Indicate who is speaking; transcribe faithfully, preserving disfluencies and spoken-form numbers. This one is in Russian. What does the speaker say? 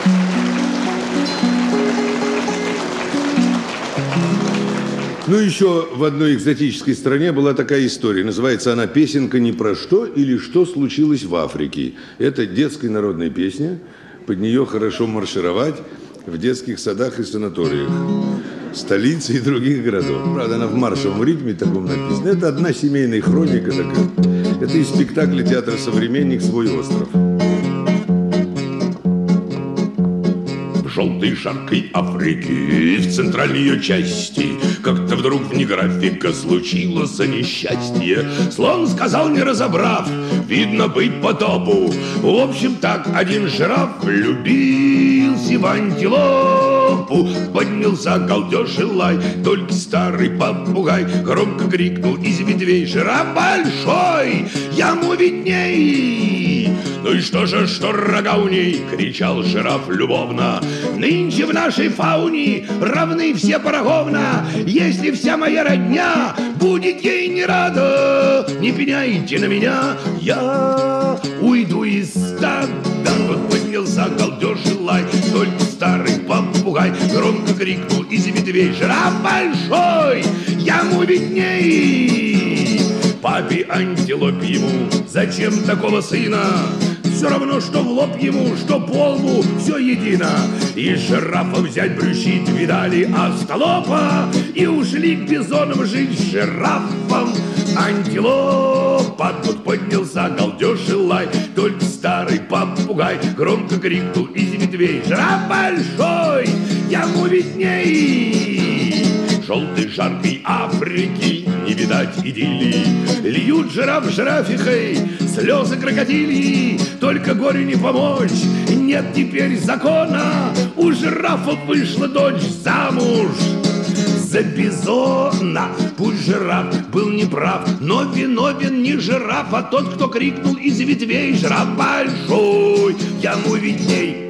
Speaker 1: Ну, еще в одной экзотической стране была такая история. Называется она «Песенка не про что или что случилось в Африке». Это детская народная песня. Под нее хорошо маршировать в детских садах и санаториях, столицы и других городов. Правда, она в маршевом ритме таком написана. Это одна семейная хроника такая. Это из спектакля театра «Современник. Свой остров».
Speaker 2: Желтой жаркой Африки, в центральной ее части, как-то вдруг вне графика случилось несчастье. Слон сказал, не разобрав, видно быть потопу. В общем, так один жираф влюбился в антилопу. Поднялся галдеж и лай, только старый попугай громко крикнул из ветвей: жираф большой, ему видней. Ну и что же, что рога у ней, кричал жираф любовно. Нынче в нашей фауне равны все поровна. Если вся моя родня будет ей не рада, не пеняйте на меня, я уйду из стада. Тут поднялся галдеж и лай, только старый попугай громко крикнул из ветвей: жираф большой, ему видней. Папе антилопе ему зачем такого сына? Все равно, что в лоб ему, что по лбу, все едино. И жирафа взять брющит, видали остолопа, и ушли к бизонам жить с жирафом. Антилопа, тут поднялся галдеж и лай, только старый попугай громко крикнул из ветвей: жираф большой, ему видней. Желтой жаркой Африки не видать идиллии, льют жираф жирафихой слезы крокодилии. Только горю не помочь, нет теперь закона, у жирафа вышла дочь замуж за бизона. Пусть жираф был неправ, но виновен не жираф, а тот, кто крикнул из ветвей: жираф большой, ему видней.